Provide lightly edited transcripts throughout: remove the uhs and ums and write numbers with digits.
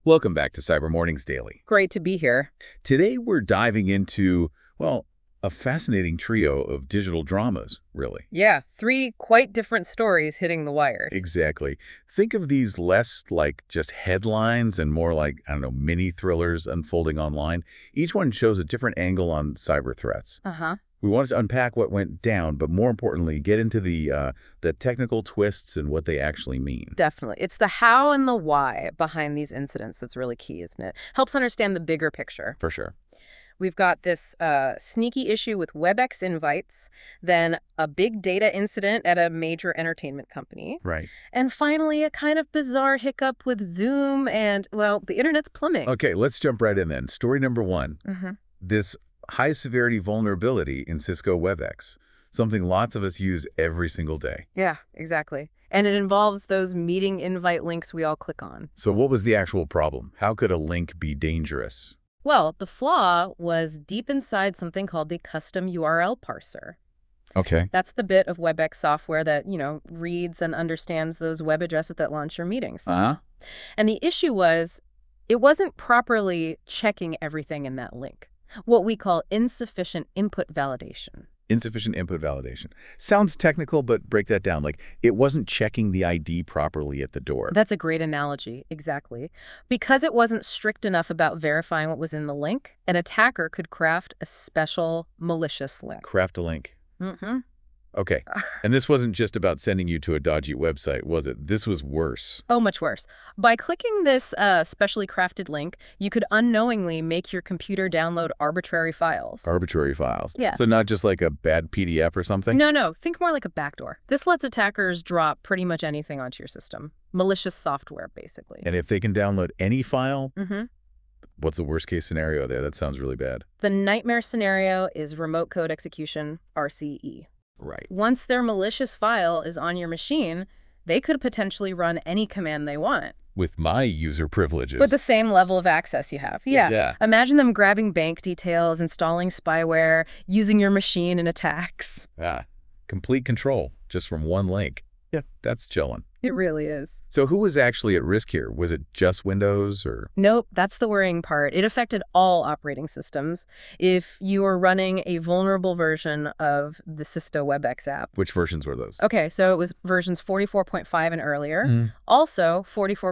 Welcome back to Cyber Mornings Daily. Great to be here. Today we're diving into, well, a fascinating trio of digital dramas, really. Yeah, three quite different stories hitting the wires. Exactly. Think of these less like just headlines and more like, I don't know, mini thrillers unfolding online. Each one shows a different angle on cyber threats. Uh-huh. We wanted to unpack what went down, but more importantly, get into the technical twists and what they actually mean. Definitely. It's the how and the why behind these incidents that's really key, isn't it? Helps understand the bigger picture. For sure. We've got this sneaky issue with WebEx invites, then a big data incident at a major entertainment company, Right. and finally a kind of bizarre hiccup with Zoom and, well, the internet's plumbing. Okay, let's jump right in then. Story number one. Mm-hmm. This high-severity vulnerability in Cisco WebEx, something lots of us use every single day. Yeah, exactly. And it involves those meeting invite links we all click on. So what was the actual problem? How could a link be dangerous? Well, the flaw was deep inside something called the custom URL parser. Okay. That's the bit of WebEx software that, reads and understands those web addresses that launch your meetings. Uh-huh. And the issue was it wasn't properly checking everything in that link, what we call insufficient input validation. Insufficient input validation. Sounds technical, but break that down. Like, it wasn't checking the ID properly at the door. That's a great analogy, exactly. Because it wasn't strict enough about verifying what was in the link, an attacker could craft a special malicious link. Craft a link. Mm-hmm. Okay. And this wasn't just about sending you to a dodgy website, was it? This was worse. Oh, much worse. By clicking this specially crafted link, you could unknowingly make your computer download arbitrary files. Arbitrary files. Yeah. So not just like a bad PDF or something? No. Think more like a backdoor. This lets attackers drop pretty much anything onto your system. Malicious software, basically. And if they can download any file, Mm-hmm. what's the worst case scenario there? That sounds really bad. The nightmare scenario is remote code execution, RCE. Right. Once their malicious file is on your machine, they could potentially run any command they want. With my user privileges. With the same level of access you have. Yeah. Imagine them grabbing bank details, installing spyware, using your machine in attacks. Ah, complete control just from one link. Yeah, that's chilling. It really is. So who was actually at risk here? Was it just Windows or? Nope, that's the worrying part. It affected all operating systems. If you were running a vulnerable version of the Cisco WebEx app. Which versions were those? Okay, so it was versions 44.5 and earlier. Also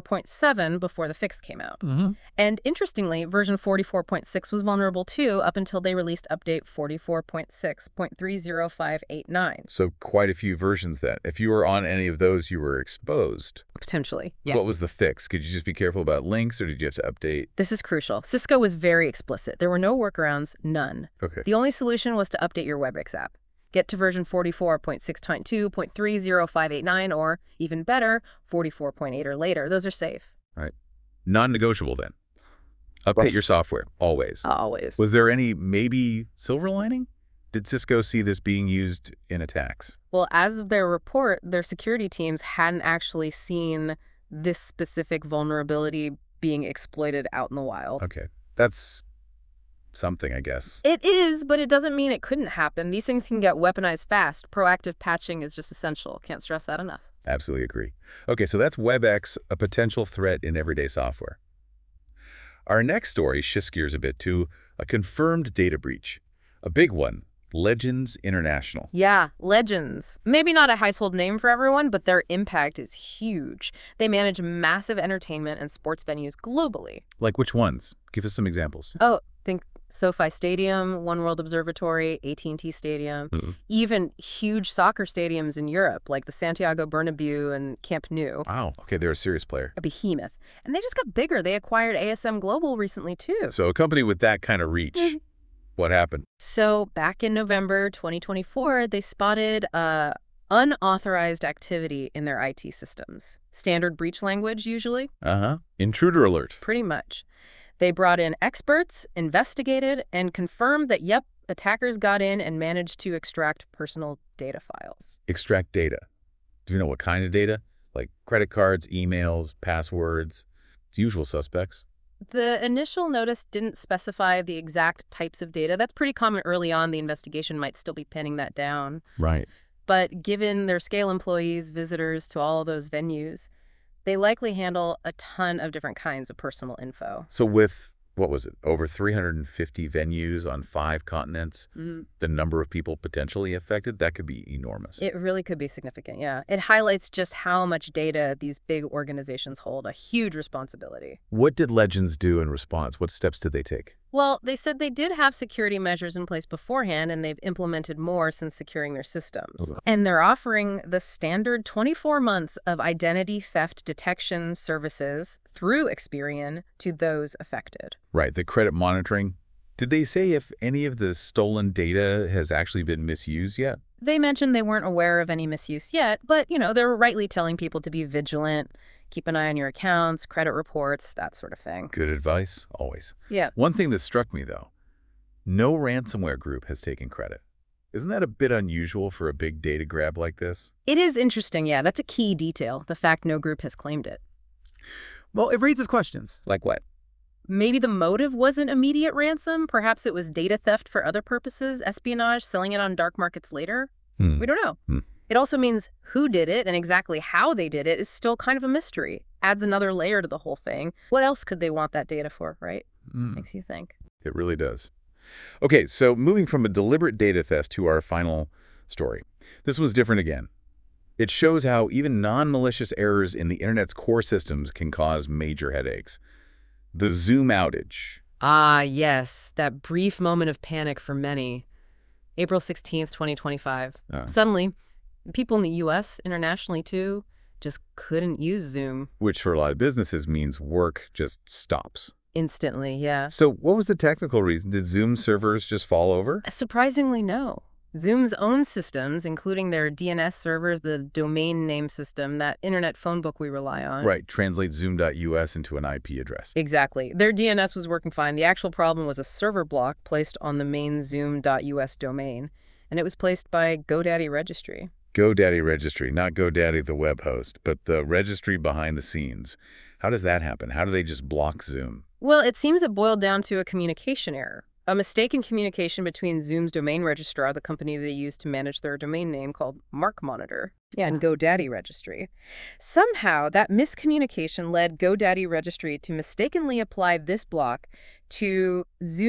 44.7 before the fix came out. And interestingly, version 44.6 was vulnerable too up until they released update 44.6.30589. So quite a few versions then. If you were on any of those, you were exposed. Potentially, yeah. What was the fix? Could you just be careful about links or did you have to update? This is crucial. Cisco was very explicit. There were no workarounds, none. Okay. The only solution was to update your WebEx app. Get to version 44.6.2.30589 or, even better, 44.8 or later. Those are safe. Right. Non-negotiable then. Update your software, always. Always. Was there any maybe silver lining? Did Cisco see this being used in attacks? Well, as of their report, their security teams hadn't actually seen this specific vulnerability being exploited out in the wild. Okay. That's something, I guess. It is, but it doesn't mean it couldn't happen. These things can get weaponized fast. Proactive patching is just essential. Can't stress that enough. Absolutely agree. Okay, so that's WebEx, a potential threat in everyday software. Our next story shifts gears a bit to a confirmed data breach. A big one. Legends International. Yeah, Legends. Maybe not a household name for everyone, but their impact is huge. They manage massive entertainment and sports venues globally. Like which ones? Give us some examples. Oh, think SoFi Stadium, One World Observatory, AT&T Stadium, even huge soccer stadiums in Europe, like the Santiago Bernabeu and Camp Nou. Wow. Okay, they're a serious player. A behemoth. And they just got bigger. They acquired ASM Global recently, too. So a company with that kind of reach, what happened? So back in November 2024, they spotted unauthorized activity in their IT systems. Standard breach language, usually. Intruder alert. Pretty much. They brought in experts, investigated, and confirmed that, yep, attackers got in and managed to extract personal data files. Extract data. Do you know what kind of data? Like credit cards, emails, passwords? It's usual suspects. The initial notice didn't specify the exact types of data. That's pretty common early on. The investigation might still be pinning that down. Right. But given their scale employees, visitors to all of those venues, They likely handle a ton of different kinds of personal info. So with, what was it, over 350 venues on 5 continents, the number of people potentially affected, that could be enormous. It really could be significant, yeah. It highlights just how much data these big organizations hold, a huge responsibility. What did Legends do in response? What steps did they take? Well, they said they did have security measures in place beforehand, and they've implemented more since securing their systems. And they're offering the standard 24 months of identity theft detection services through Experian to those affected. Right, the credit monitoring. Did they say if any of the stolen data has actually been misused yet? They mentioned they weren't aware of any misuse yet, but, they're rightly telling people to be vigilant, keep an eye on your accounts, credit reports, that sort of thing. Good advice, always. Yeah. One thing that struck me, though, no ransomware group has taken credit. Isn't that a bit unusual for a big data grab like this? It is interesting, yeah. That's a key detail, the fact no group has claimed it. Well, it raises questions. Like what? Maybe the motive wasn't immediate ransom. Perhaps it was data theft for other purposes, espionage, selling it on dark markets later. We don't know. It also means who did it and exactly how they did it is still kind of a mystery. Adds another layer to the whole thing. What else could they want that data for, right? Makes you think. It really does. Okay, so moving from a deliberate data theft to our final story. This was different again. It shows how even non-malicious errors in the Internet's core systems can cause major headaches. The Zoom outage. Ah, yes, that brief moment of panic for many. April 16th, 2025. Suddenly, people in the U.S., internationally too, just couldn't use Zoom. Which for a lot of businesses means work just stops. Instantly, yeah. So what was the technical reason? Did Zoom servers just fall over? Surprisingly, no. Zoom's own systems, including their DNS servers, the domain name system, that internet phone book we rely on. Right, translate zoom.us into an IP address. Exactly. Their DNS was working fine. The actual problem was a server block placed on the main zoom.us domain, and it was placed by GoDaddy Registry. GoDaddy Registry, not GoDaddy the web host, but the registry behind the scenes. How does that happen? How do they just block Zoom? Well, it seems it boiled down to a communication error. A mistake in communication between Zoom's domain registrar, the company they use to manage their domain name called MarkMonitor, and GoDaddy Registry. Somehow, that miscommunication led GoDaddy Registry to mistakenly apply this block to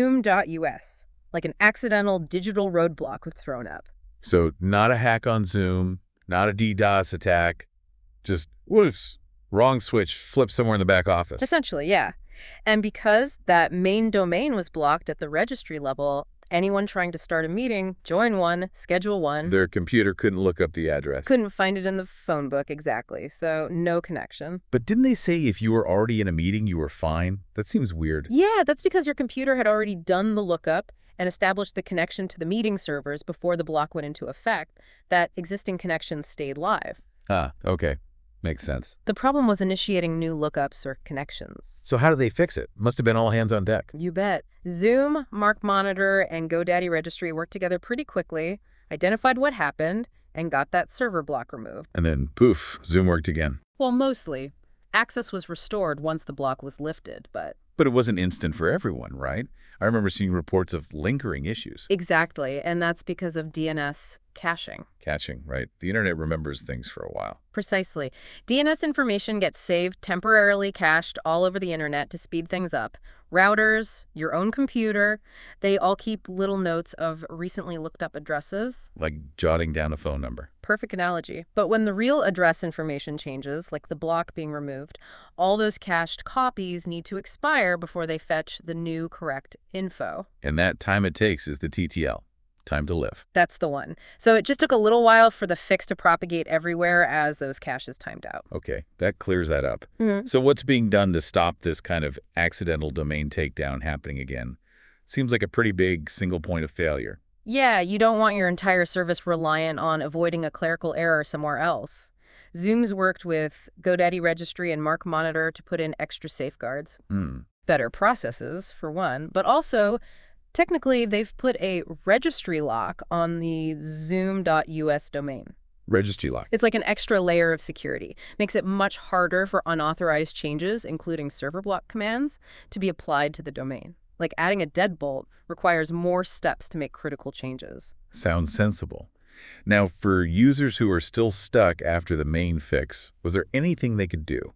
zoom.us, like an accidental digital roadblock was thrown up. So not a hack on Zoom, not a DDoS attack, just whoops, wrong switch, flip somewhere in the back office. Essentially, yeah. And because that main domain was blocked at the registry level, anyone trying to start a meeting, join one, schedule one. Their computer couldn't look up the address. Couldn't find it in the phone book, exactly. So no connection. But didn't they say if you were already in a meeting, you were fine? That seems weird. Yeah, that's because your computer had already done the lookup and established the connection to the meeting servers before the block went into effect. That existing connection stayed live. Ah, okay. Makes sense. The problem was initiating new lookups or connections. So how do they fix it? Must have been all hands on deck. You bet. Zoom, MarkMonitor, and GoDaddy Registry worked together pretty quickly, identified what happened, and got that server block removed. And then, poof, Zoom worked again. Well, mostly. Access was restored once the block was lifted, but... But it wasn't instant for everyone, right? I remember seeing reports of lingering issues. Exactly, and that's because of DNS caching. Caching, right? The internet remembers things for a while. Precisely. DNS information gets saved, temporarily cached all over the internet to speed things up. Routers, your own computer, they all keep little notes of recently looked up addresses. Like jotting down a phone number. Perfect analogy. But when the real address information changes, like the block being removed, all those cached copies need to expire before they fetch the new correct info. And that time it takes is the TTL. Time to live. That's the one. So it just took a little while for the fix to propagate everywhere as those caches timed out. Okay, that clears that up. So what's being done to stop this kind of accidental domain takedown happening again? Seems like a pretty big single point of failure. Yeah, you don't want your entire service reliant on avoiding a clerical error somewhere else. Zoom's worked with GoDaddy Registry and MarkMonitor to put in extra safeguards. Better processes, for one, but also... technically, they've put a registry lock on the zoom.us domain. Registry lock. It's like an extra layer of security. Makes it much harder for unauthorized changes, including server block commands, to be applied to the domain. Like adding a deadbolt requires more steps to make critical changes. Sounds sensible. Now, for users who are still stuck after the main fix, was there anything they could do?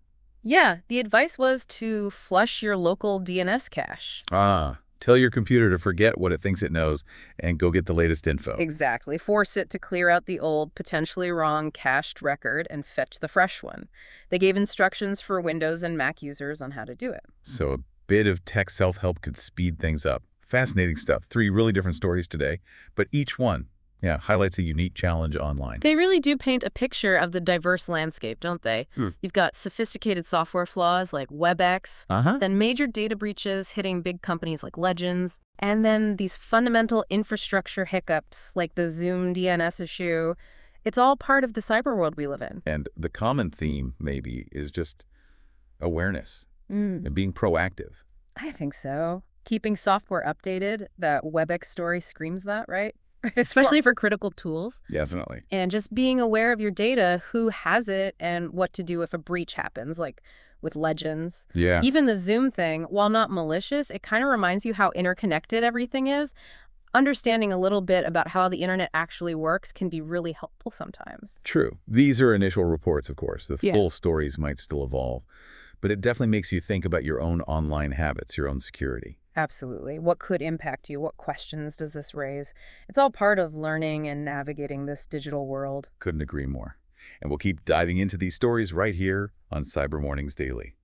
Yeah, the advice was to flush your local DNS cache. Tell your computer to forget what it thinks it knows and go get the latest info. Exactly. Force it to clear out the old, potentially wrong cached record and fetch the fresh one. They gave instructions for Windows and Mac users on how to do it. So a bit of tech self-help could speed things up. Fascinating stuff. 3 really different stories today, but each one, highlights a unique challenge online. They really do paint a picture of the diverse landscape, don't they? You've got sophisticated software flaws like WebEx, then major data breaches hitting big companies like Legends, and then these fundamental infrastructure hiccups like the Zoom DNS issue. It's all part of the cyber world we live in. And the common theme, maybe, is just awareness and being proactive. I think so. Keeping software updated, that WebEx story screams that, right? Especially for critical tools. Definitely. And just being aware of your data, who has it, and what to do if a breach happens, like with Legends. Yeah. Even the Zoom thing, while not malicious, it kind of reminds you how interconnected everything is. Understanding a little bit about how the internet actually works can be really helpful sometimes. True. These are initial reports, of course. The Yeah. full stories might still evolve. But it definitely makes you think about your own online habits, your own security. Absolutely. What could impact you? What questions does this raise? It's all part of learning and navigating this digital world. Couldn't agree more. And we'll keep diving into these stories right here on Cyber Mornings Daily.